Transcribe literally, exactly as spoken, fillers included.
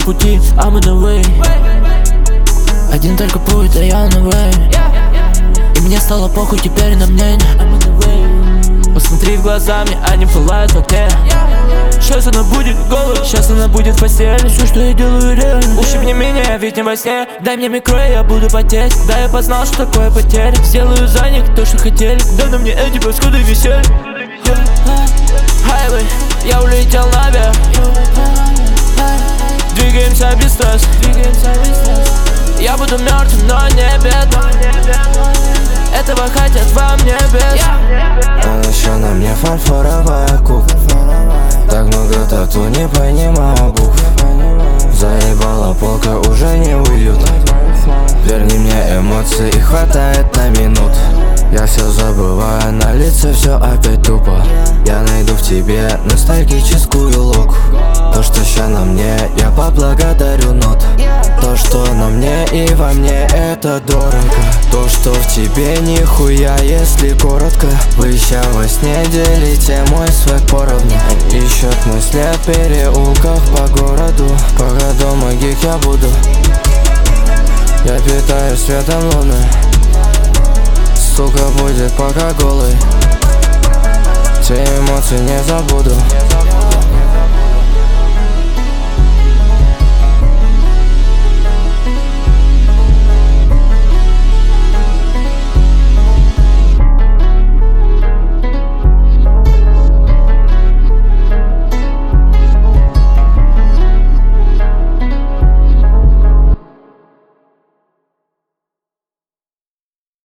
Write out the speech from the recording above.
пути, I'm on the way. Один только путь, а я on the way. И мне стало похуй теперь на мнение. I'm on the way. Посмотри в глаза мне, они пылают в окне. Сейчас она будет голой, сейчас она будет в постели. Все, что я делаю, реально. Ущипни меня, ведь не во сне. Дай мне микро, и я буду потеть. Да, я познал, что такое потеря. Сделаю за них то, что хотели. Да на мне эти паскуды висели. Хайвей, я улетел наверх. Двигаемся без стресса. Я буду мертвым, но не бедным. Этого хотят во мне без. А еще на мне фарфоровая кукла. Так много тату, не понимаю букв. Заебала полка, уже не уютно. Верни мне эмоции, и хватает на минут. Я все забываю, на лице все опять тупо. Я найду в тебе ностальгическую луку. То, что ща на мне, я поблагодарю нот. То, что на мне и во мне, это дорого. То, что в тебе нихуя, если коротко. Вы ща во сне делите мой свек поровну. Ищут мой след в переулках по городу. Пока дома гик я буду. Я питаю светом луны. Сука будет пока голый. Те эмоции не забуду.